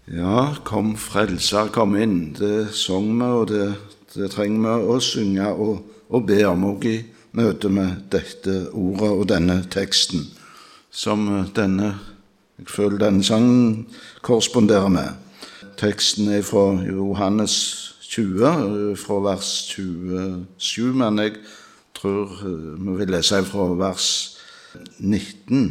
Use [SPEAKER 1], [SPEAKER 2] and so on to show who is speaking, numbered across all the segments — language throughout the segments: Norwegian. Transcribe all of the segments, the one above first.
[SPEAKER 1] Ja, kom frelser, kom inn. Det sang vi, og det trenger vi å synge og be om også i møte med dette ordet og denne teksten, som jeg føler denne sangen korresponderer med. Teksten er fra Johannes 20, fra vers 27, men jeg tror vi vil lese fra vers 19.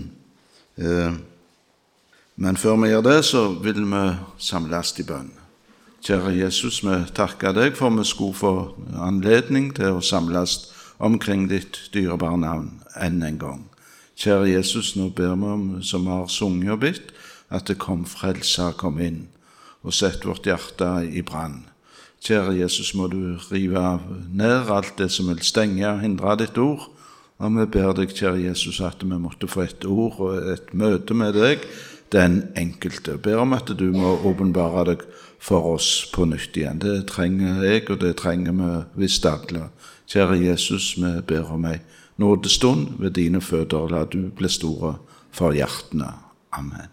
[SPEAKER 1] Men før vi gjør det, så vil vi samles i bønn. Kjære Jesus, vi takker deg for vi skulle få anledning til å samles omkring ditt dyrebare navn enn en gang. Kjære Jesus, nå ber vi om, som har sunget og bitt, at det kom frelser, kom inn og sett vårt hjerte i brann. Kjære Jesus, må du rive ned alt det som vil stenge og hindre ditt ord, og vi ber deg, kjære Jesus, at vi måtte få et ord og et møte med deg, den enkelte. Ber om at du må åpenbare deg for oss på nytt igjen. Det trenger jeg, og det trenger vi visst alle. Kjære Jesus, vi ber om en nådestund ved dine føtter. La du bli store for hjertene. Amen.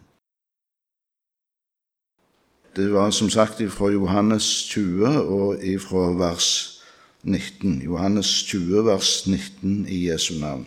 [SPEAKER 1] Det var som sagt fra Johannes 20 og fra vers 19. Johannes 20, vers 19 i Jesu navn.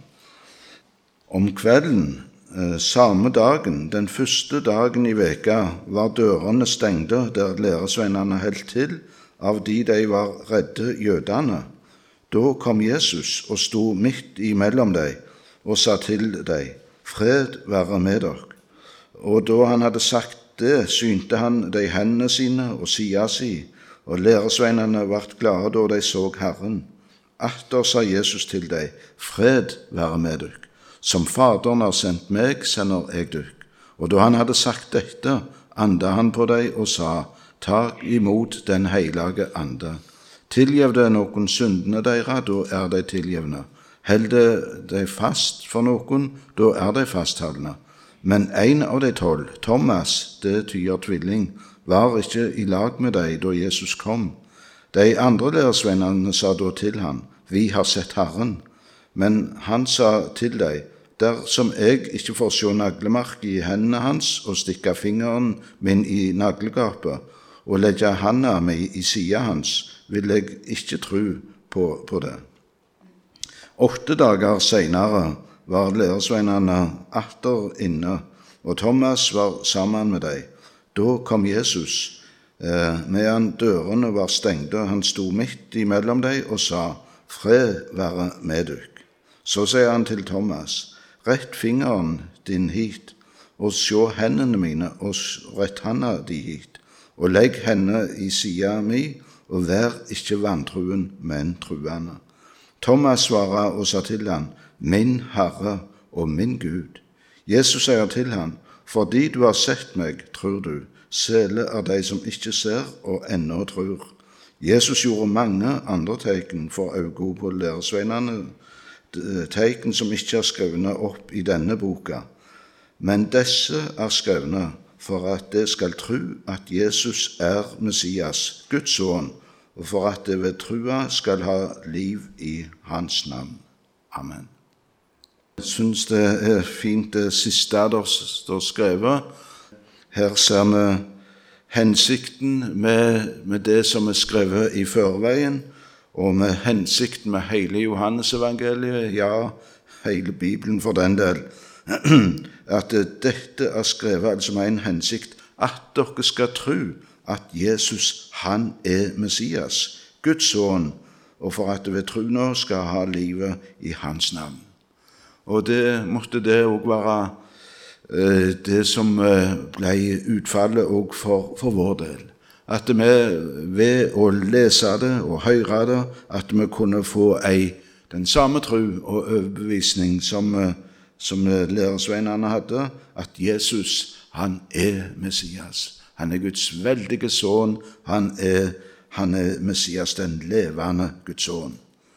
[SPEAKER 1] Om kvelden, samme dagen, den første dagen i veka, var dørene stengte der læresveinene helt til, av de var redde jødene. Da kom Jesus og sto midt imellom dem og sa til dem, fred være med dere. Og da han hadde sagt det, synte han de hendene sine og sida si, og læresveinene vart glade da de så Herren. Atter sa Jesus til dem, fred være med dere. Som Faderen har sendt meg, sender jeg dere. Og da han hadde sagt dette, anda han på dem og sa, tak imot den hellige ande. Tilgjev det noen syndene dere, da de tilgjevne. Held de fast for noen, da de fastholdne. Men en av de 12, Thomas, det tyder tvilling, var ikke i lag med dem da Jesus kom. De andre læresvennene sa da til han, vi har sett Herren. Men han sa til dem, dersom jeg ikke får se naglemark i hendene hans og stikke fingeren min i naglegapet og legge handa mi i sida hans, vil jeg ikke tro på det. 8 dager senere var læresveinene atter inne, og Thomas var sammen med dem. Da kom Jesus, medan dørene var stengte. Han sto midt imellom dem og sa, fred være med dere. Så sier han til Thomas, rett fingeren din hit, og se hendene mine, og rett handa di hit, og legg henne i sida mi, og vær ikke vantruen, men truende. Thomas svarer og sa til han, min Herre og min Gud. Jesus sier til han, fordi du har sett meg, tror du, sele de som ikke ser og ennå tror. Jesus gjorde mange andre tegn for øynene på læresveinene, tegn som ikke er skrevet opp i denne boka. Men disse er skrevet for at det skal tro at Jesus er Messias, Guds sønn, og for at det ved trua skal ha liv i hans navn. Amen. Jeg synes det er fint det siste der står skrevet. Her ser vi hensikten med det som er skrevet i førveien, og med hensikten med hele Johannes-evangeliet, ja, hele Bibelen for den del, at dette er skrevet altså med en hensikt, at dere skal tro at Jesus, han er Messias, Guds sønn, og for at ved tro nå skal ha livet i hans navn. Og det måtte det også være det som ble utfallet også for vår del. At vi ved å lese det og høre det, at vi kunne få den samme tro og overbevisning som læresveinene hadde, at Jesus, han er Messias. Han er Guds veldige sønn, han er Messias, den levende Guds sønn.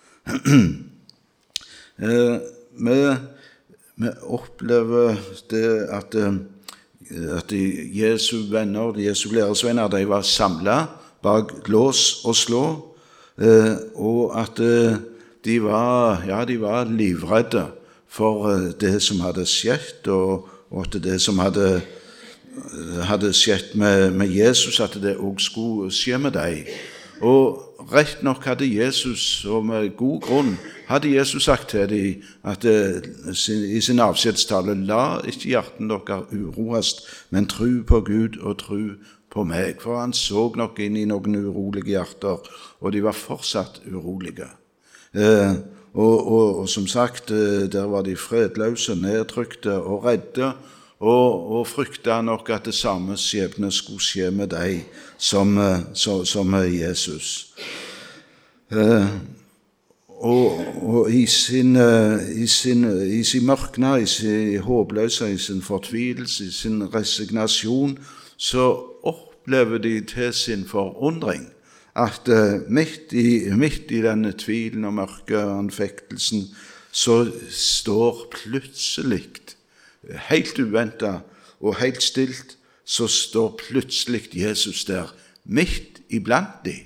[SPEAKER 1] Vi opplever det at Jesu venner, Jesu læresvenner, de var samlet bak lås og slå, og at de var livredde for det som hadde skjedd, og at det som hadde hadde skjedd med Jesus, at det også skulle skje med deg. Og rett nok hadde Jesus, og med god grunn, hadde Jesus sagt til dem at i sin avskjedstale, la ikke hjerten dere uroast, men tro på Gud og tro på meg. For han så nok inn i noen urolige hjerter, og de var fortsatt urolige. Og som sagt, der var de fredløse, nedtrykte og redde, og frykta nok at det samme skjebne skulle skje med deg som med Jesus. Og i sin mørkna, i sin håpløse, i sin fortvilelse, i sin resignasjon, så opplever de til sin forundring at midt i denne tvilen og mørke anfektelsen, så står plutselig, helt uventet og helt stilt, så står plutselig Jesus der, midt iblant de.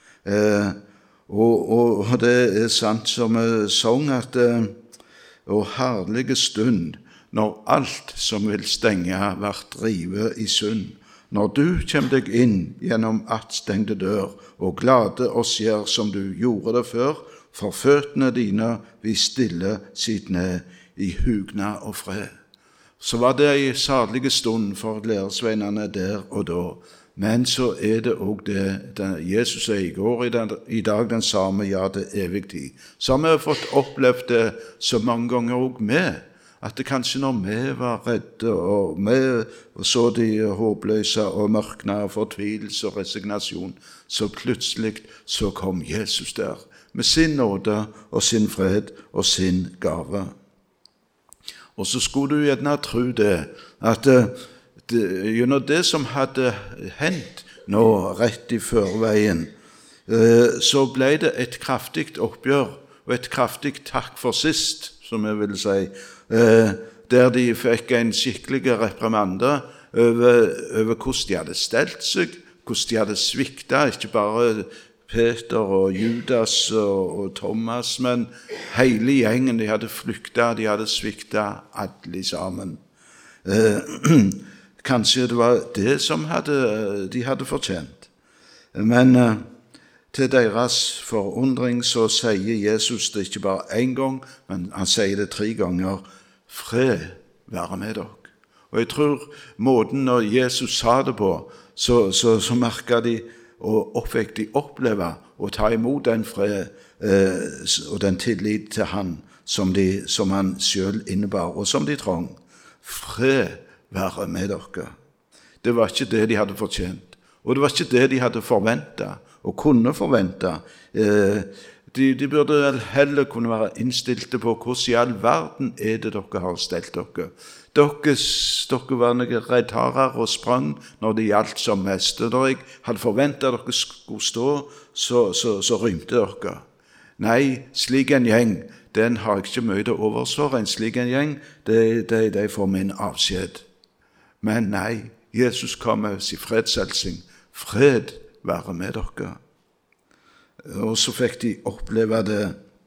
[SPEAKER 1] Og det er sant som sang at og herlige stund, når alt som vil stenge vart drivet i synd, når du kjem deg inn gjennom attstengte dør, og glade oss gjør som du gjorde det før, for føttene dine vi stille sitt ned i hugna og fred. Så var det en salige stund for læresveinene der og da. Men så er det også det Jesus er i går, i dag den samme, ja, det evig tid. Så har vi fått opplevd det så mange ganger også med, at det kanskje når vi var redde, og vi så de håpløse og mørkna og fortvilelse og resignasjon, så plutselig så kom Jesus der, med sin nåde og sin fred og sin gave. Og så skulle du gjerne tro det, at gjennom det som hadde hendt nå rett i førveien, så ble det et kraftig oppgjør og et kraftig takk for sist, som jeg vil si, der de fikk en skikkelig reprimande over hvordan de hadde stelt seg, hvordan de hadde sviktet, ikke bare Peter og Judas og Thomas, men hele gjengen, de hadde flyktet, de hadde sviktet alle sammen. Kanskje det var det som de hadde fortjent. Men til deres forundring så sier Jesus det ikke bare en gang, men han sier det 3 ganger, fred være med dere. Og jeg tror måten når Jesus sa det på, så merket de og fikk de oppleve og ta imot den fred og den tillit til han som han selv innebar, og som de trong. Fred være med dere. Det var ikke det de hadde fortjent, og det var ikke det de hadde forventet og kunne forvente. De burde heller kunne være innstilte på hvordan i all verden er det dere har stelt dere. Dere var noen reddharer og sprang når det gjaldt som mest. Og da jeg hadde forventet at dere skulle stå, så rymte dere. Nei, slik en gjeng, den har jeg ikke mye til overs for. En slik en gjeng, de får min avskjed. Men nei, Jesus kom med sin fredshelsing. Fred være med dere. Og så fikk de oppleve det.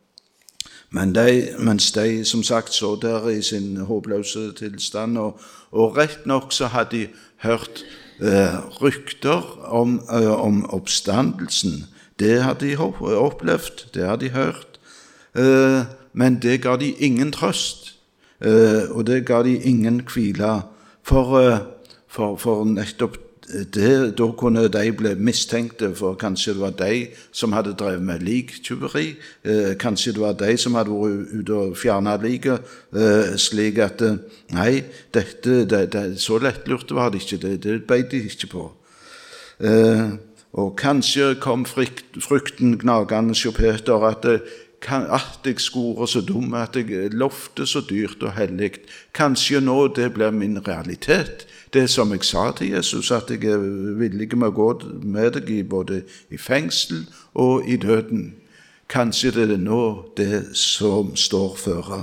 [SPEAKER 1] Mens de, som sagt, så der i sin håpløse tilstand, og rett nok så hadde de hørt rykter om oppstandelsen. Det hadde de opplevd, det hadde de hørt, men det ga de ingen trøst, og det ga de ingen hvile, for nettopp det, da kunne de bli mistenkte, for kanskje det var de som hadde drevet med liktyveri, kanskje det var de som hadde vært ute og fjernet liket, slik at nei, så lettlurte var det ikke, det beit de ikke på. Og kanskje kom frykten gnagende hos Peter at jeg skore så dum, at jeg lovte så dyrt og hellig. Kanskje nå det blir min realitet. Det som jeg sa til Jesus, at jeg er villig med å gå med deg både i fengsel og i døden. Kanskje det er nå det som står føre.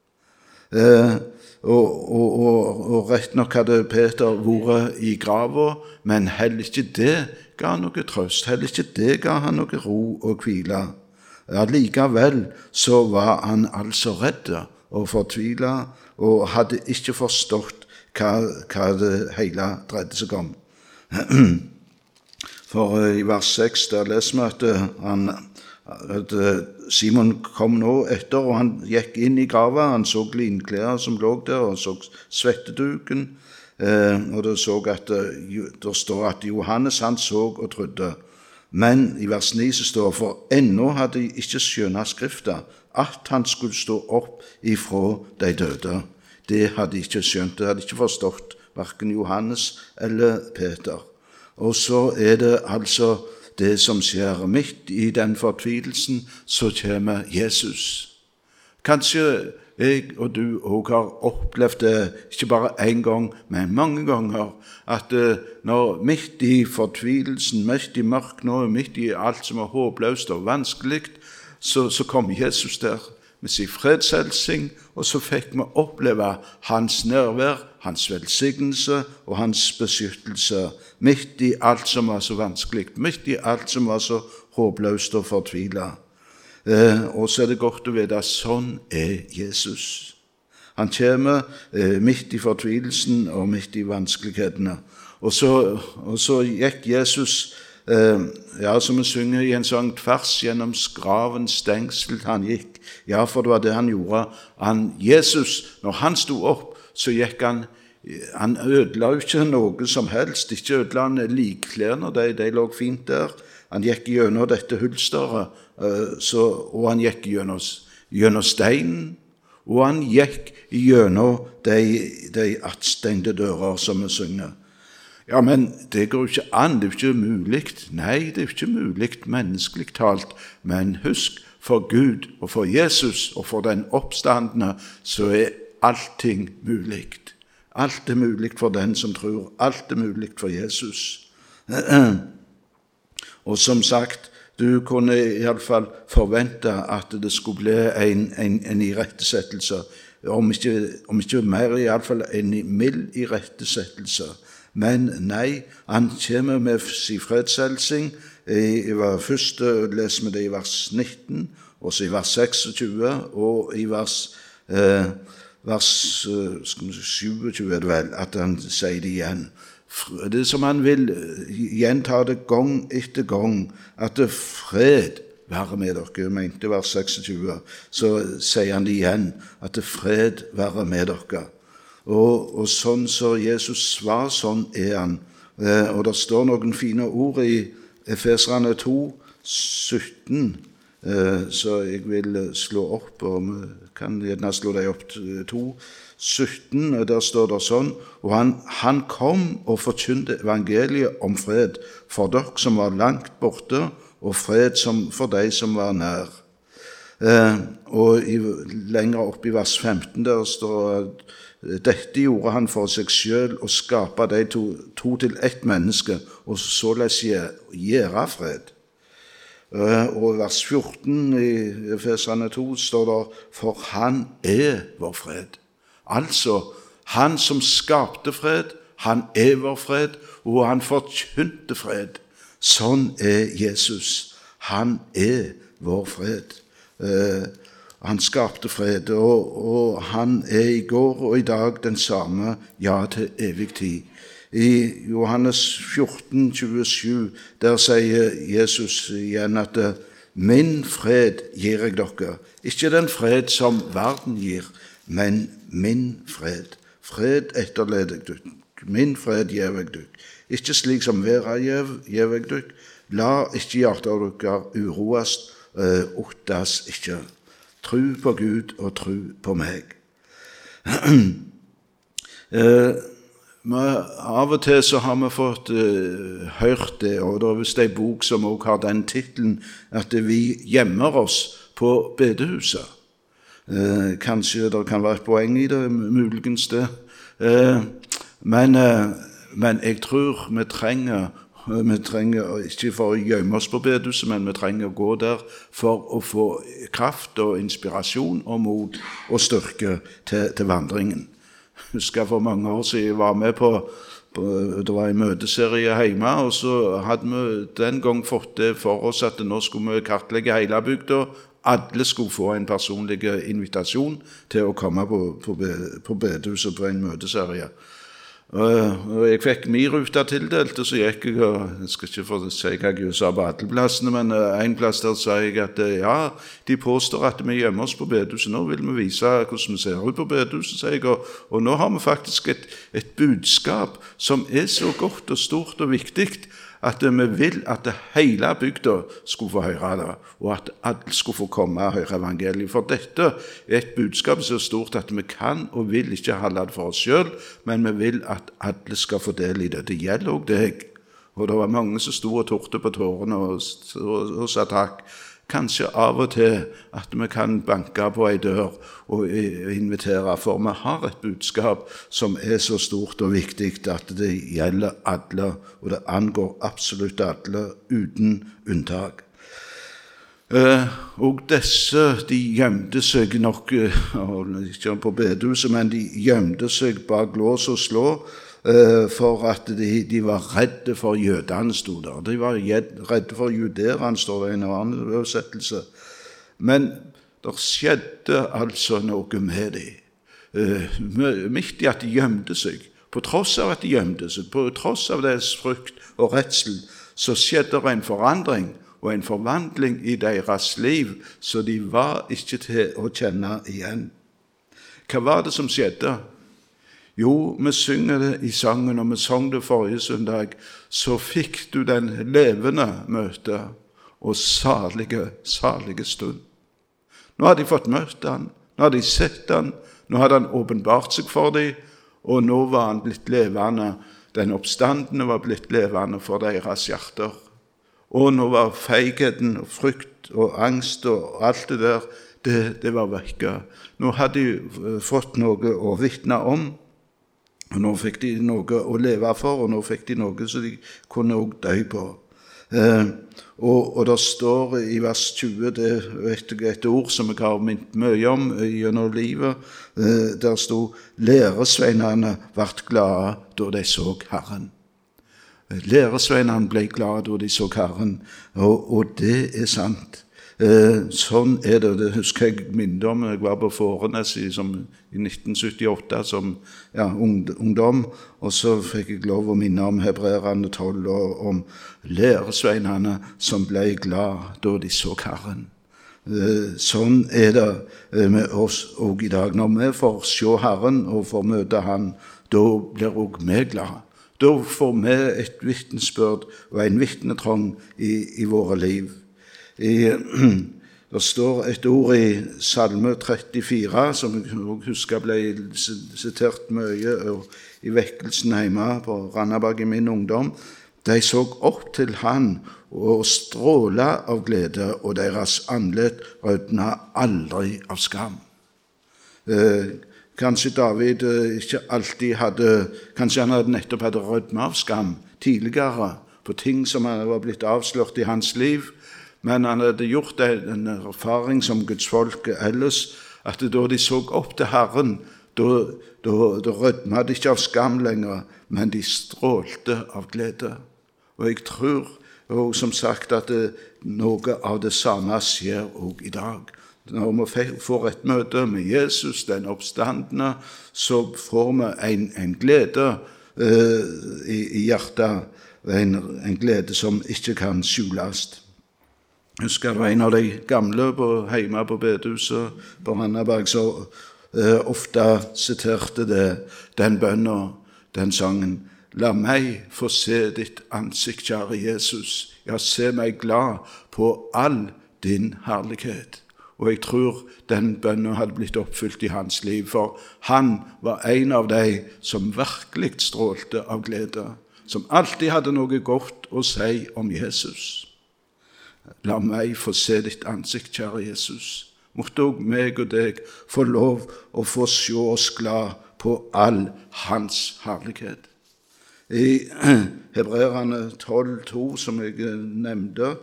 [SPEAKER 1] Og rett nok hadde Peter vært i grava, men heller ikke det ga noe trøst. Heller ikke det ga han noe ro og hvile. Likevel så var han altså redd og fortvilet, og hadde ikke forstått hva det hele dreide seg om. For i vers 6 der leser vi at Simon kom nå etter, og han gikk inn i grava. Han så linklær som lå der, og så svetteduken. Og det står at Johannes han så og trodde. Men i vers 9 så står det, for ennå hadde de ikke skjønnet skrifta, at han skulle stå opp ifra de døde. Det hadde de ikke skjønt, det hadde ikke forstått, hverken Johannes eller Peter. Og så det altså det som skjer midt i den fortvilelsen, så kommer Jesus. Kanskje jeg og du også har opplevd det, ikke bare en gang, men mange ganger, at når midt i fortvilelsen, midt i mørkene, midt i alt som håpløst og vanskelig, så kom Jesus der med sin fredshelsing, og så fikk vi oppleve hans nærvær, hans velsignelse og hans beskyttelse, midt i alt som var så vanskelig, midt i alt som var så håpløst og fortvilet. Og så det godt å vite at sånn Jesus. Han kommer midt i fortvilelsen og midt i vanskelighetene. Og så gikk Jesus, som vi synger i en sang, tvers gjennom skravens stengsel han gikk. Ja, for det var det han gjorde. Jesus, når han stod opp, så gikk han ødela jo ikke noe som helst. Ikke ødela han likklærne, de lå fint der. Han gikk gjennom dette hulsteret, og han gikk gjennom steinen, og han gikk gjennom de attstengte dører som vi synger. Ja, men det går ikke an, det ikke mulig. Nei, det ikke mulig menneskelig talt, men husk, for Gud og for Jesus og for den oppstandende, så allting mulig. Alt mulig for den som tror, alt mulig for Jesus. Og som sagt, du kunne i alle fall forvente at det skulle bli en irettesettelse, om ikke mer i alle fall en mild irettesettelse. Men nei, han kommer med sin fredshelsing. Først leser vi det i vers 19, og så i vers 26, og i vers 27 det vel, at han sier det igjen. Det som han vil gjenta det gang etter gang, at det fred være med dere, mente vers 26, så sier han det igjen, at det fred være med dere. Og sånn så Jesus var, sånn han. Og det står noen fine ord i Efeserne 2, 17, så jeg vil slå opp, og kan gjerne slå deg opp 2, 17, der står det sånn, og han kom og forkynte evangeliet om fred for dere som var langt borte, og fred for de som var nær. Og lenger opp i vers 15 der står at dette gjorde han for seg selv å skape de to til ett menneske, og således gjøre fred. Og i vers 14 i Efeserne 2 står det, for han vår fred. Altså, han som skapte fred, han vår fred, og han forkynte fred. Sånn Jesus. Han vår fred. Han skapte fred, og han i går og i dag den samme, ja, til evig tid. I Johannes 14, 27, der sier Jesus igjen at min fred gir jeg dere. Ikke den fred som verden gir, men min fred. Fred etterleder jeg dere. Min fred gir jeg dere. Ikke slik som verden gir jeg dere. La ikke hjertet dere uroast, ottes ikke. Tro på Gud og tro på meg. Av og til så har vi fått hørt det, og det visst en bok som også har den titelen, at vi gjemmer oss på bedehuset. Kanskje det kan være et poeng i det, muligens det. Men jeg tror vi trenger ikke for å gjemme oss på bedehuset, men vi trenger å gå der for å få kraft og inspirasjon og mot og styrke til vandringen. Jeg husker for mange år siden jeg var med på det var en møteserie hjemme, og så hadde vi den gang fått det for oss at nå skulle vi kartlegge hele bygda. Alle skulle få en personlig invitasjon til å komme på bedehuset på en møteserie. Og jeg fikk min rute tildelt, og så gikk jeg, og jeg skal ikke få si hva jeg sa på alle plassene, men en plass der sa jeg at ja, de påstår at vi gjemmer oss på bedehuset. Nå vil vi vise hvordan vi ser ut på bedehuset, sier jeg, og nå har vi faktisk et budskap som så godt og stort og viktig, at vi vil at hele bygda skulle få høre det, og at alle skulle få komme og høre evangeliet. For dette et budskap så stort at vi kan og vil ikke holde det for oss selv, men vi vil at alle skal få del i det. Det gjelder også deg. Og det var mange som stod og torte på tårene og sa takk. Kanskje av og til at vi kan banke på en dør og invitere, for vi har et budskap som så stort og viktig at det gjelder alle, og det angår absolutt alle uten unntak. Og disse, de gjemte seg nok, ikke på bedehuset, men de gjemte seg bak lås og slå, for at de var redde for jødene, stod der. De var redde for juderene, står det i en annen oversettelse. Men det skjedde altså noe med dem. Midt i at de gjemte seg, på tross av at de gjemte seg, på tross av deres frykt og redsel, så skjedde det en forandring og en forvandling i deres liv, så de var ikke til å kjenne igjen. Hva var det som skjedde? Jo, vi synger det i sangen, og vi sang det forrige søndag. Så fikk du den levende møte og salige stund. Nå har de fått møtt han, nå har de sett han, nå hadde han åpenbart seg for dem, og nå var han blitt levende. Den oppstandende var blitt levende for deres hjerter. Og nå var feigheten og frykt og angst og alt det der, det var vekke. Nå hadde de fått noe å vitne om, og nå fikk de noe å leve for, og nå fikk de noe så de kunne også dø på. Og det står i vers 20, det er et ord som jeg har minnet mye om gjennom livet, der stod, læresveinene ble glade da de så Herren. Læresveinene ble glade da de så Herren, og det sant. Sånn det, det husker jeg minnet om. Jeg var på Fårenes i 1978 som ungdom, og så fikk jeg lov å minne om Hebreerne 12 og om læresveinene som ble glad da de så Herren. Sånn det med oss også i dag. Når vi får se Herren og får møte Han, da blir også vi glad. Da får vi et vitnesbyrd og en vitnetrang i våre liv. Det står et ord i Salme 34, som jeg husker ble sitert mye i vekkelsen hjemme på Randaberg i min ungdom. De så opp til han og stråla av glede, og deres andlet rødna aldri av skam. Kanskje David ikke alltid kanskje han nettopp hadde rødma av skam tidligere på ting som var blitt avslørt i hans liv, men han hadde gjort en erfaring som Guds folk ellers, at da de så opp til Herren, da rødma de ikke av skam lenger, men de strålte av glede. Og jeg tror, og som sagt, at noe av det samme skjer også i dag. Når vi får et møte med Jesus, den oppstandende, så får vi en glede i hjertet, en glede som ikke kan skjules. Jeg husker det var en av de gamle hjemme på bedehuset på Randaberg som ofte siterte den bønnen, den sangen. La meg få se ditt ansikt, kjære Jesus. Ja, se meg glad på all din herlighet. Og jeg tror den bønnen hadde blitt oppfylt i hans liv, for han var en av de som virkelig strålte av glede, som alltid hadde noe godt å si om Jesus. La meg få se ditt ansikt, kjære Jesus. Måtte også meg og deg få lov å få se oss glad på all hans herlighet. I Hebreerne 12:2, som jeg nevnte,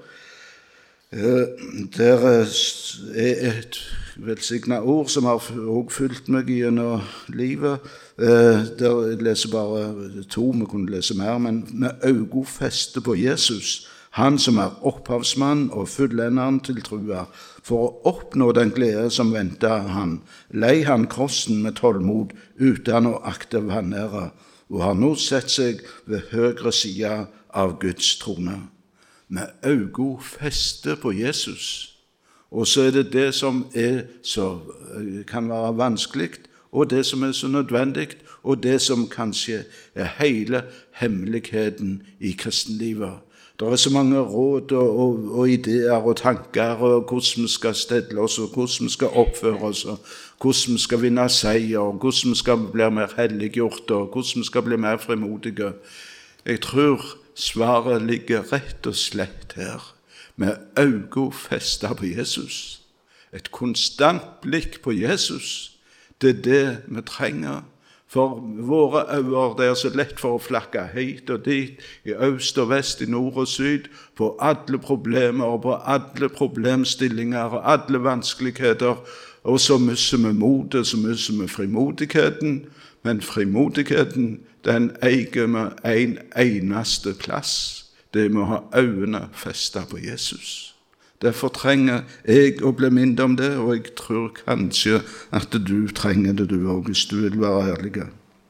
[SPEAKER 1] der et velsignet ord som har også fulgt meg gjennom livet. Der jeg leser bare 2, vi kunne lese mer, men med øye feste på Jesus, han som opphavsmann og fullenderen til trua, for å oppnå den glede som ventet han, lei han krossen med tålmod uten å akte vanære, og har nå sett seg ved høyre side av Guds trone. Med øynene festet på Jesus. Og så er det som kan være vanskelig, og det som er så nødvendig, og det som kanskje er hele hemmeligheten i kristenlivet. Det er så mange råd og ideer og tanker, og hvordan vi skal stelle oss, og hvordan vi skal oppføre oss, og hvordan vi skal vinne seier, og hvordan vi skal bli mer helliggjort, og hvordan vi skal bli mer frimodige. Jeg tror svaret ligger rett og slett her, med øynene festet på Jesus. Et konstant blikk på Jesus, det er det vi trenger. For våre øyne, det er så lett for å flakke hit og dit, i øst og vest, i nord og syd, på alle problemer og på alle problemstillinger og alle vanskeligheter, og så mister vi motet, så mister vi frimodigheten, men frimodigheten, den eier vi en eneste plass. Det må ha øynene festet på Jesus. Derfor trenger jeg å bli minnet om det, og jeg tror kanskje at du trenger det du også, hvis du vil være ærlig.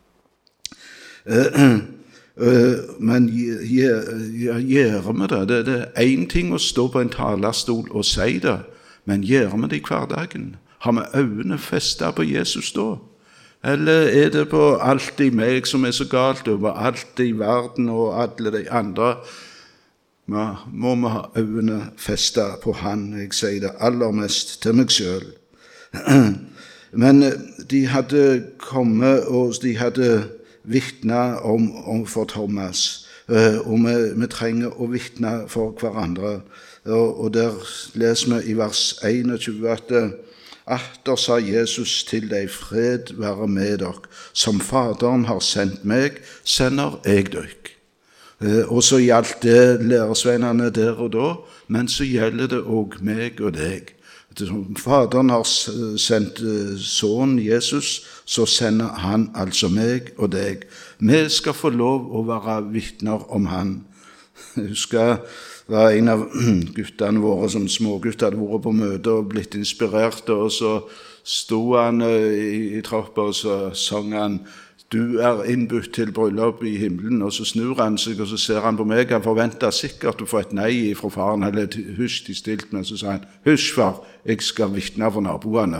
[SPEAKER 1] Men gjør vi det? Det er en ting å stå på en talerstol og si det, men gjør vi det i hverdagen? Har vi øynene festet på Jesus da? Eller er det på alt i meg som er så galt, over alt i verden og alle de andre? Må vi ha øynene festet på han. Jeg sier det aller mest til meg selv. Men de hadde kommet, og de hadde vittnet om for Thomas, og vi trenger å vittne for hverandre. Og der leser vi i vers 21 at atter sa Jesus til deg, fred være med dere. Som Faderen har sendt meg, sender jeg dere. Og så gjaldt det læresveinene der og da, men så gjelder det også meg og deg. Som Faderen har sendt sønnen Jesus, så sender han altså meg og deg. Vi skal få lov å være vittner om han. Jeg husker det var en av guttene våre som smågutt hadde vært på møte og blitt inspirert, og så sto han i trappa og så sang han, du er innbudt til bryllup i himmelen, og så snur han seg, og så ser han på meg, han forventer sikkert å få et nei fra faren, eller et hysj til stilt, men så sa han, hysj far, jeg skal vittne for naboene.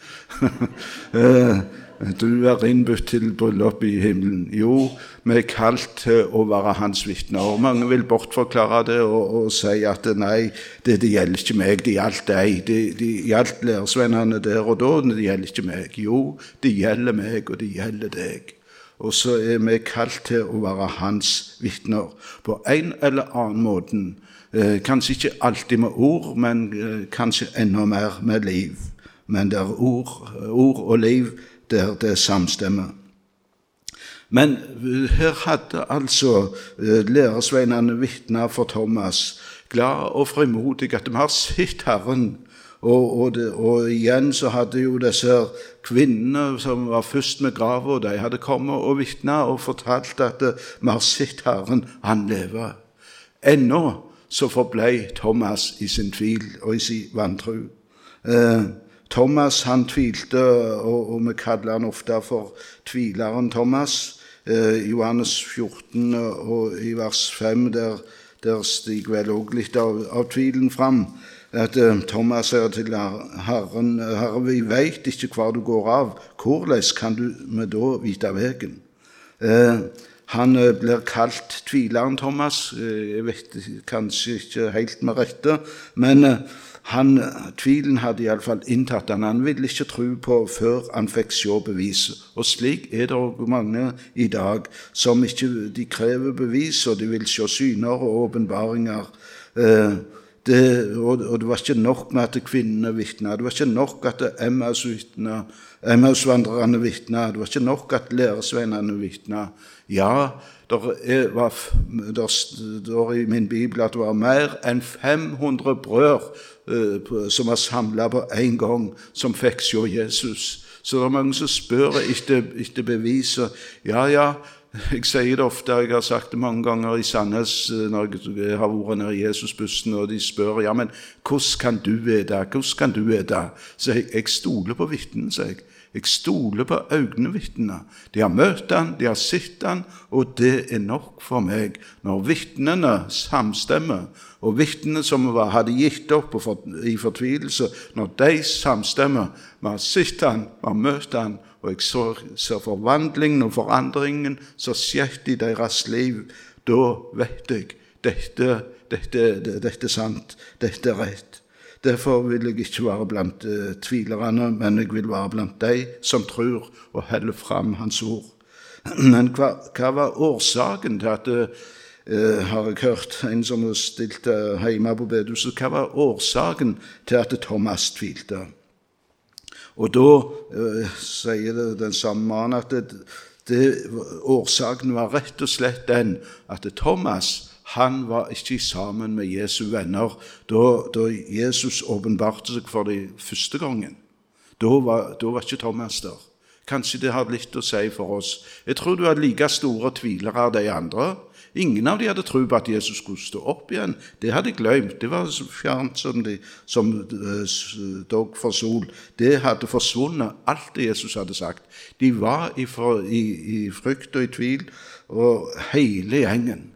[SPEAKER 1] Du er innbudt til bryllup i himmelen. Jo, vi er kalt til å være hans vittner, og mange vil bortforklare det og si at nei, det gjelder ikke meg, det gjaldt deg, det gjaldt læresvennene der og da, det gjelder ikke meg. Jo, det gjelder meg, og det gjelder deg. Og så er vi kalt til å være hans vittner på en eller annen måte. Kanskje ikke alltid med ord, men kanskje enda mer med liv. Men det er ord og liv der det samstemmer. Men her hadde altså læresveinene vittnet for Thomas, glad og frimodig at de har sett Herren. Og igjen så hadde jo disse kvinnene som var først med grava, de hadde kommet og vittnet og fortalt at vi har sett Herren, han lever. Ennå så forble Thomas i sin tvil og i sin vantro. Thomas han tvilte, og vi kaller han ofte for tvileren Thomas. Johannes 14 og i vers 5 der stiger vel også litt av tvilen fram. At Thomas sier til Herren, Herre, vi vet ikke hva du går av. Hvordan kan du med da vite veien? Han blir kalt tvileren Thomas. Jeg vet kanskje ikke helt med rette, men tvilen hadde i alle fall inntatt han. Han ville ikke tro på før han fikk se beviset. Og slik er det også mange i dag som ikke de krever bevis, og de vil se syner og åpenbaringer. Og det var ikke nok med at kvinnene vittnet, det var ikke nok at Emmausvandrerne vittnet, det var ikke nok at læresveinene vittnet. Ja, det står i min bibel at det var mer enn 500 brød som var samlet på en gang, som fikk se Jesus. Så det er mange som spør etter beviser. Ja, jeg sier det ofte, jeg har sagt det mange ganger i Sandnes når jeg har vært nede i Jesusbussen, og de spør, ja, men hvordan kan du vite? Hvordan kan du vite? Så jeg stoler på vittnen, sier jeg. Jeg stoler på øyenvitnene. De har møtt han, de har sett han, og det er nok for meg. Når vitnene samstemmer, og vitnene som hadde gitt opp i fortvilelse, når de samstemmer, vi har sett han, vi har møtt han, og jeg ser forvandlingen og forandringen som skjedd i deres liv, da vet jeg, dette er sant, dette er rett. Derfor vil jeg ikke være blant tvilerne, men jeg vil være blant de som tror og holder frem hans ord. Men hva var årsaken til at, har jeg hørt en som stilte hjemme på bedehuset, hva var årsaken til at Thomas tvilte? Og da sier den samme mannen at årsaken var rett og slett den at Thomas, han var ikke sammen med Jesu venner da Jesus åpenbarte seg for de første gangen. Da var ikke Thomas der. Kanskje det har litt å si for oss. Jeg tror du er like store tvilere av de andre. Ingen av de hadde tro på at Jesus skulle stå opp igjen. Det hadde de glemt. Det var fjernt som dog for sol. Det hadde forsvunnet, alt det Jesus hadde sagt. De var i frykt og i tvil, og hele gjengen.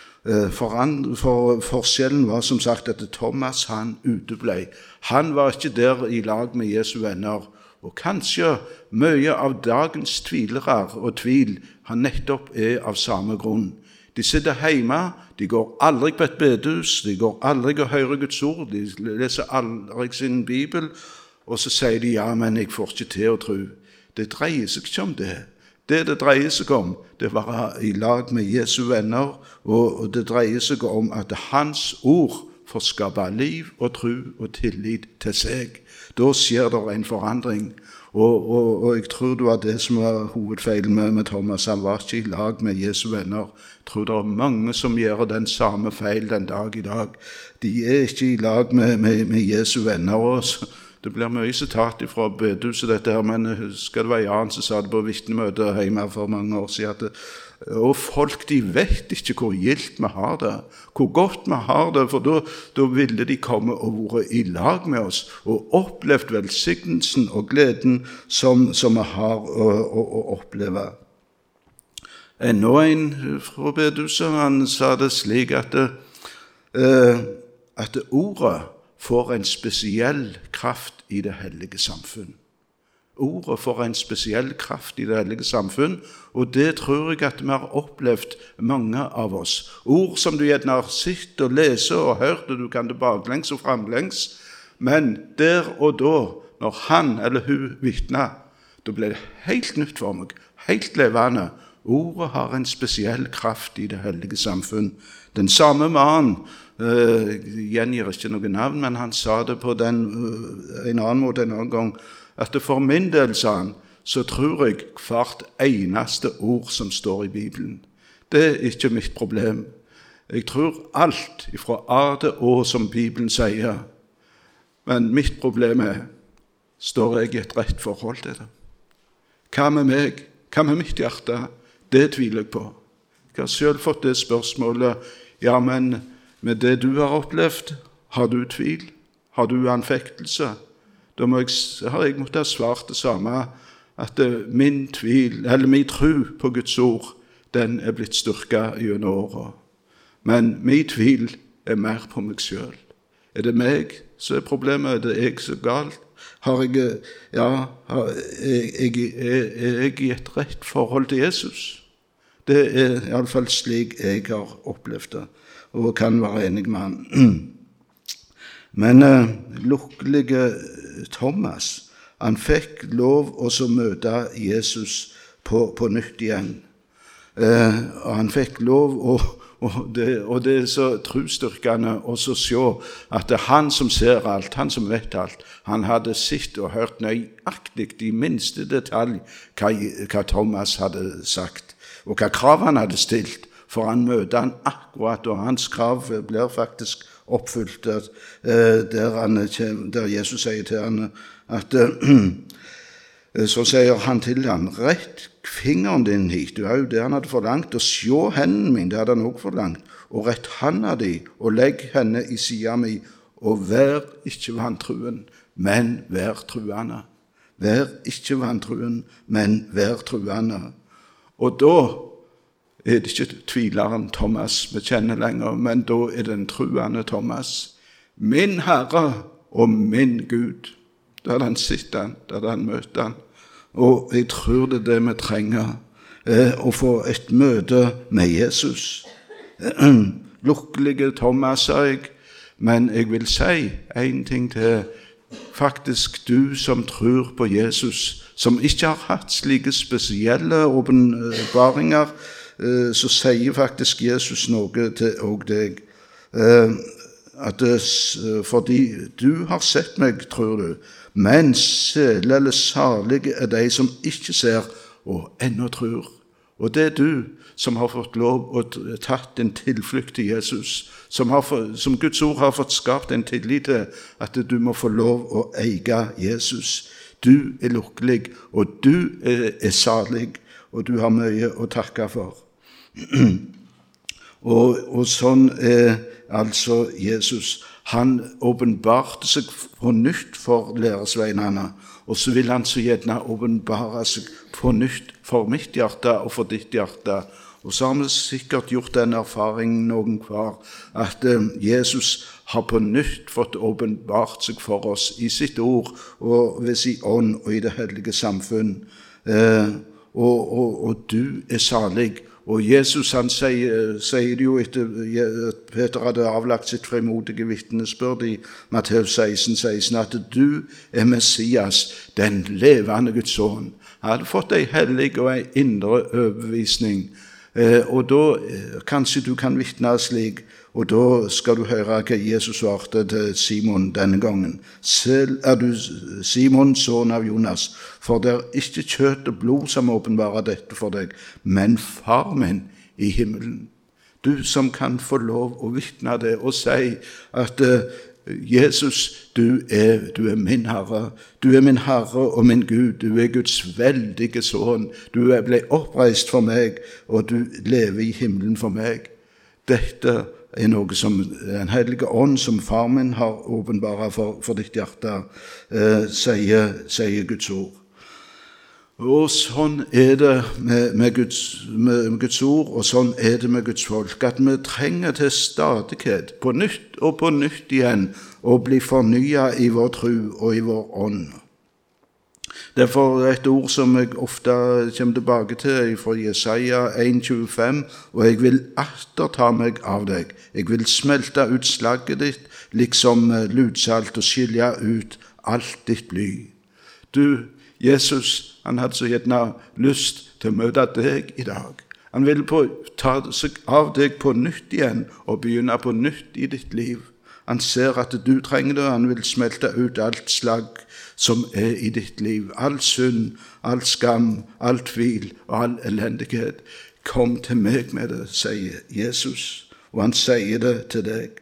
[SPEAKER 1] Forskjellen var som sagt at Thomas han uteblei. Han var ikke der i lag med Jesu venner. Og kanskje mye av dagens tvilere og tvil han nettopp er av samme grunn. De sitter hjemme, de går aldri på et bedehus, de går aldri og hører Guds ord, de leser aldri sin Bibel, og så sier de ja, men jeg får ikke til å tro. Det dreier seg ikke om det. Det dreier seg om, det var i lag med Jesu venner, og det dreier seg om at hans ord får skape liv og tro og tillit til seg. Da skjer det en forandring, og jeg tror det var det som var hovedfeilen med Thomas. Han var ikke i lag med Jesu venner. Jeg tror det er mange som gjør den samme feil den dag i dag. De er ikke i lag med Jesu venner også. Det blir mye sitat fra bedehuset dette her, men husker det var Jan som sa det på vitnemøte hjemme for mange år siden, og folk de vet ikke hvor gildt vi har det, hvor godt vi har det, for da ville de komme og være i lag med oss, og opplevd velsignelsen og gleden som vi har å oppleve. Enda en fra bedehuset, han sa det slik at ordet får en spesiell kraft i det hellige samfunn. Ordet får en spesiell kraft i det hellige samfunn, og det tror jeg at vi har opplevd mange av oss. Ord som du gjerne har sett og lest og hørt, og du kan det baklengs og framlengs, men der og da, når han eller hun vitner, da ble det helt nytt for meg, helt levende. Ordet har en spesiell kraft i det hellige samfunn. Den samme mannen, gjengir ikke noe navn, men han sa det på en annen måte en annen gang, at for min del, sa han, så tror jeg hvert eneste ord som står i Bibelen. Det er ikke mitt problem. Jeg tror alt fra A til Å som Bibelen sier, men mitt problem er, står jeg i et rett forhold til det? Hva med meg? Hva med mitt hjerte? Det tviler jeg på. Jeg har selv fått det spørsmålet, ja, men med det du har opplevd, har du tvil? Har du anfektelse? Da har jeg måttet ha svart det samme, at min tvil, eller min tro på Guds ord, den er blitt styrket gjennom året. Men min tvil er mer på meg selv. Er det meg som er problemet? Er det jeg som er galt? Er jeg i et rett forhold til Jesus? Det er i alle fall slik jeg har opplevd det, og kan være enig med han. Men lukkelige Thomas, han fikk lov å møte Jesus på nytt igjen. Og han fikk lov, og det er så trosstyrkende å se at det er han som ser alt, han som vet alt. Han hadde sett og hørt nøyaktig i minste detalj hva Thomas hadde sagt, og hva krav han hadde stilt, for han møter han akkurat, og hans krav blir faktisk oppfylt, der Jesus sier til han at så sier han til han, rett fingeren din hit, det var jo det han hadde forlangt, og se hendene min, det hadde han også forlangt, og rett handa di, og legg henne i sida mi, og vær ikke vantruen, men vær truende. Vær ikke vantruen, men vær truende. Og da er det ikke tvileren Thomas vi kjenner lenger, men da er den truende Thomas. Min Herre og min Gud. Da han sitter han, da han møter han. Og jeg tror det er det vi trenger, å få et møte med Jesus. Lukkelige Thomas, sa jeg, men jeg vil si en ting til. Faktisk du som tror på Jesus, som ikke har hatt slike spesielle åpenbaringer, så sier faktisk Jesus noe til og deg. Fordi du har sett meg, tror du, men selig eller salig er de som ikke ser og ennå tror. Og det er du som har fått lov å tatt en tilflukt til Jesus, som Guds ord har fått skapt en tillit til, at du må få lov å eie Jesus. Du er lukkelig, og du er salig, og du har mye å takke for. og sånn er altså Jesus. Han åpenbarte seg på nytt for læresveinene, og så vil han så gjerne åpenbare seg på nytt for mitt hjerte og for ditt hjerte. Og så har vi sikkert gjort den erfaringen noen hver, at Jesus har på nytt fått åpenbart seg for oss i sitt ord, og ved sin ånd og i det hellige samfunn. Og du er salig. Og Jesus han sier det jo etter Peter hadde avlagt sitt frimodige vitnesbyrd i Matteus 16, at du er Messias, den levende Guds sønn. Han hadde fått en hellig og en indre overbevisning. Og da kanskje du kan vitne slik, og da skal du høre hva Jesus svarte til Simon denne gangen. Selv er du Simon, sønn av Jonas, for det er ikke kjøtt og blod som åpenbarer dette for deg, men far min i himmelen. Du som kan få lov å vitne det og si at Jesus, du er min Herre. Du er min Herre og min Gud. Du er Guds veldige sønn. Du ble oppreist for meg, og du lever i himmelen for meg. Dette er noe som den hellige ånd, som far min har åpenbart for ditt hjerte, sier Guds ord. Og sånn er det med Guds ord, og sånn er det med Guds folk, at vi trenger til stadighet, på nytt og på nytt igjen, å bli fornyet i vår tro og i vår ånd. Derfor er et ord som jeg ofte kommer tilbake til fra Jesaja 1,25, og jeg vil atter ta meg av deg. Jeg vil smelte ut slagget ditt, liksom lutsalt, og skilje ut alt ditt bly. Du, Jesus, han hadde så gjerne lyst til å møte deg i dag. Han ville ta seg av deg på nytt igjen og begynne på nytt i ditt liv. Han ser at du trenger det, han vil smelte ut alt slag som er i ditt liv. All synd, all skam, all tvil og all elendighet. Kom til meg med det, sier Jesus, og han sier det til deg.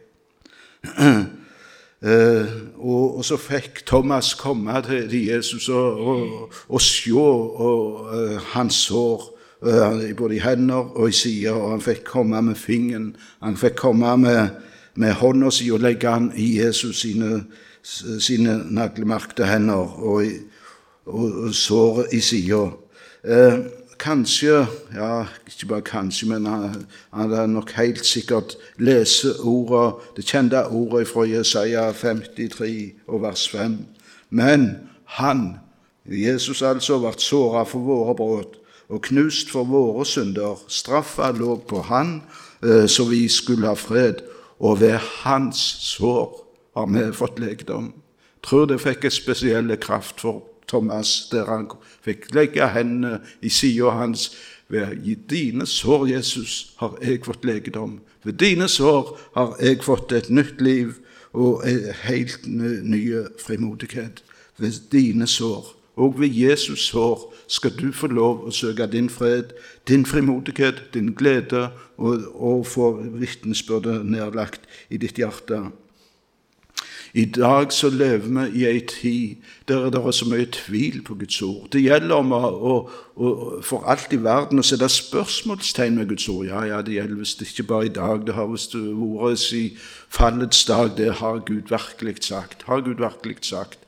[SPEAKER 1] Og så fikk Thomas komme til Jesus og se hans sår, både i hender og i sider, og han fikk komme med fingeren, han fikk komme med hånda si og legge han i Jesus sine naglemarkte hender og sår i sida. Kanskje, ja, ikke bare kanskje, men han hadde nok helt sikkert lese ordet, det kjente ordet fra Jesaja 53 og vers 5. Men han, Jesus altså, ble såret for våre brudd og knust for våre synder. Straffa lå på han, så vi skulle ha fred, og ved hans sår har vi fått legedom. Tror det fikk en spesiell kraft for Thomas, der han fikk legge hendene i siden hans. Ved dine sår, Jesus, har jeg fått legedom. Ved dine sår har jeg fått et nytt liv og en helt ny frimodighet. Ved dine sår, og ved Jesus sår, skal du få lov å søke din fred, din frimodighet, din glede, og få vitnesbyrdet nedlagt i ditt hjerte. I dag så lever vi i en tid der det er så mye tvil på Guds ord. Det gjelder om for alt i verden å sette spørsmålstegn med Guds ord. Ja, det gjelder visst ikke bare i dag. Det har visst vært i fallets dag. Det har Gud virkelig sagt. Har Gud virkelig sagt.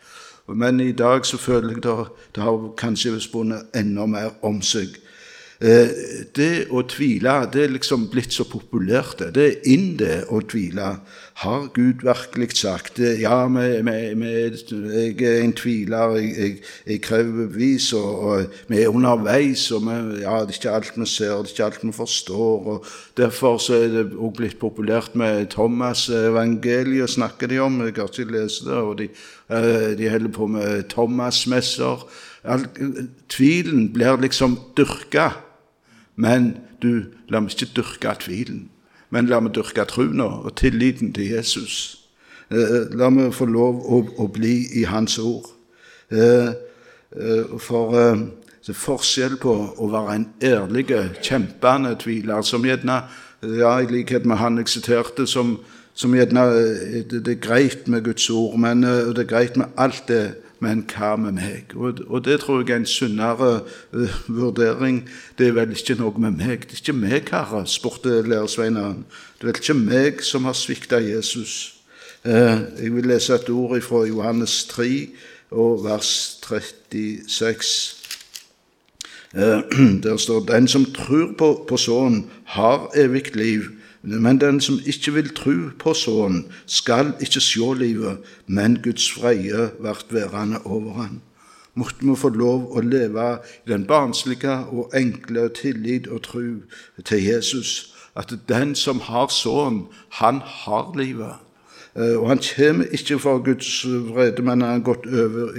[SPEAKER 1] Men i dag så føler jeg det har kanskje spunnet enda mer om seg. Det å tvile, det er liksom blitt så populært. Det er inn det å tvile. Har Gud virkelig sagt det? Ja, jeg er en tviler, jeg krever bevis, og vi er underveis, og det er ikke alt vi ser, det er ikke alt vi forstår, og derfor så er det også blitt populært med Thomas evangeliet, snakker de om, jeg har ikke lest det, og de holder på med Thomas-messer. Tvilen blir liksom dyrket, men la meg ikke dyrke tvilen, men la meg dyrke troen og tilliten til Jesus. La meg få lov å bli i hans ord. For det er forskjell på å være en ærlig, kjempende tviler, som gjerne, i likhet med han jeg siterte, som gjerne, det er greit med Guds ord, men det er greit med alt det, men hva med meg? Og det tror jeg er en sunnere vurdering. Det er vel ikke noe med meg. Det er ikke meg, Herre, spurte læresveineren. Det er vel ikke meg som har sviktet Jesus. Jeg vil lese et ord fra Johannes 3, og vers 36. Der står, den som tror på Sønnen har evig liv, men den som ikke vil tro på Sønnen skal ikke se livet, men Guds freie vært værende over han. Måtte vi få lov å leve i den barnslige og enkle tillit og tro til Jesus, at den som har Sønnen, han har livet. Og han kommer ikke fra Guds vrede, men han har gått over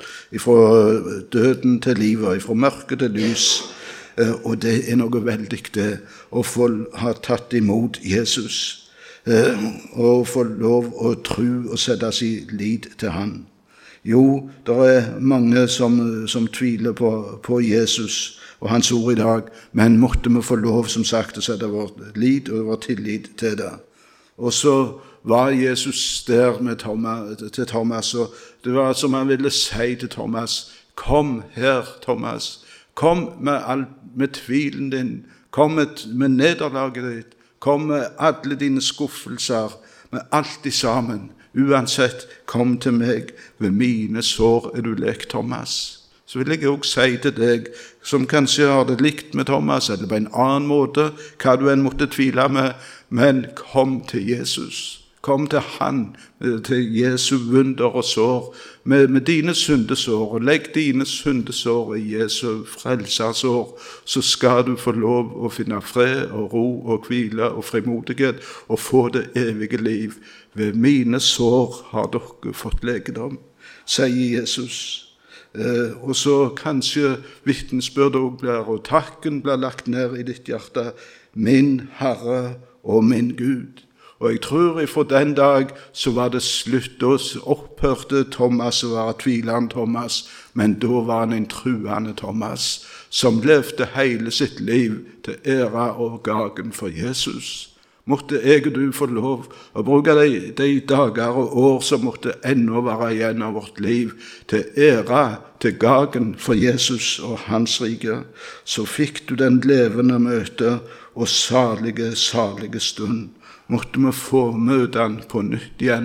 [SPEAKER 1] ifra døden til livet, ifra mørke til lys. Og det er noe veldig det å få ha tatt imot Jesus, og få lov å tro og sette sin lit til han. Jo, det er mange som tviler på Jesus og hans ord i dag, men måtte vi få lov, som sagt, å sette vår lit og vår tillit til det. Og så var Jesus der til Thomas, og det var som han ville si til Thomas, kom her, Thomas, kom med tvilen din, kom med nederlaget ditt, kom med alle dine skuffelser, med alt i sammen. Uansett, kom til meg, ved mine sår er du lekt, Thomas. Så vil jeg også si til deg, som kanskje har det likt med Thomas, eller på en annen måte, hva du enn måtte tvile med, men kom til Jesus. Kom til han, til Jesu vunder og sår, med dine syndesår, og legg dine syndesår i Jesu frelsesår, så skal du få lov å finne fred og ro og hvile og frimodighet, og få det evige liv. Ved mine sår har dere fått legedom, sier Jesus. Og så kanskje vitnesbyrd også blir, og takken blir lagt ned i ditt hjerte, min Herre og min Gud. Og jeg tror ifra den dag så var det slutt, da opphørte Thomas å være tvilende Thomas, men da var han en truende Thomas, som levde hele sitt liv til ære og gagen for Jesus. Måtte jeg og du få lov å bruke de dager og år som måtte ennå være igjen av vårt liv, til ære, til gagen for Jesus og hans rike. Så fikk du den levende møte og salige stund. Måtte vi få møte han på nytt igjen,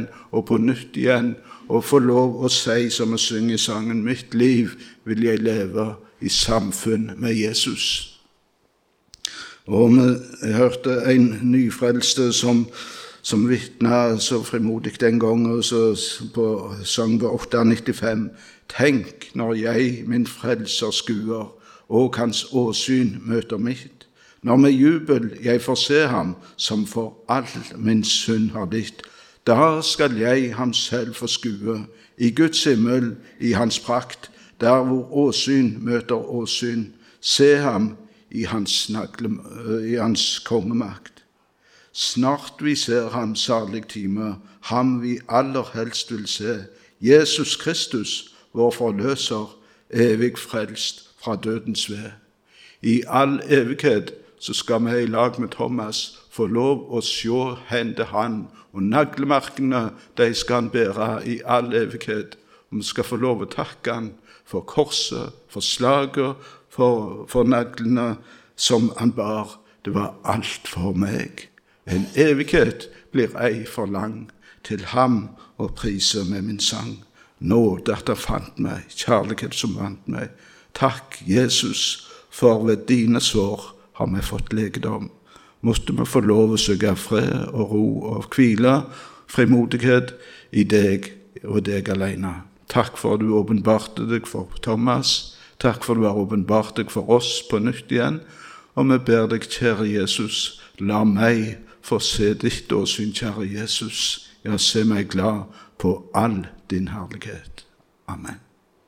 [SPEAKER 1] og få lov å si, som vi synger i sangen, mitt liv vil jeg leve i samfunn med Jesus. Og jeg hørte en nyfrelste som vittnet så frimodig den gangen, så på sang på 895, tenk når jeg min frelser skuer, og hans åsyn møter mitt. Når med jubel jeg får se ham, som for all min synd har blitt, da skal jeg ham selv få skue, i Guds himmel, i hans prakt, der hvor åsyn møter åsyn, se ham i hans kongemakt. Snart vi ser ham salig time, ham vi aller helst vil se, Jesus Kristus, vår forløser, evig frelst fra dødens ved. I all evighet så skal vi i lag med Thomas få lov å se hen til han, og naglemarkene de skal han bære i all evighet. Og vi skal få lov å takke han for korset, for slaget, for naglene som han bar. Det var alt for meg. En evighet blir ei for lang, til ham å prise med min sang. nåde at han fant meg, kjærlighet som vant meg. Takk, Jesus, for ved dine sår har vi fått legedom. Måtte vi få lov å søke fred og ro og hvile, frimodighet i deg og deg alene. Takk for at du åpenbarte deg for Thomas. Takk for at du har åpenbart deg for oss på nytt igjen. Og vi ber deg, kjære Jesus, la meg få se ditt åsyn, kjære Jesus. Ja, se meg glad på all din herlighet. Amen.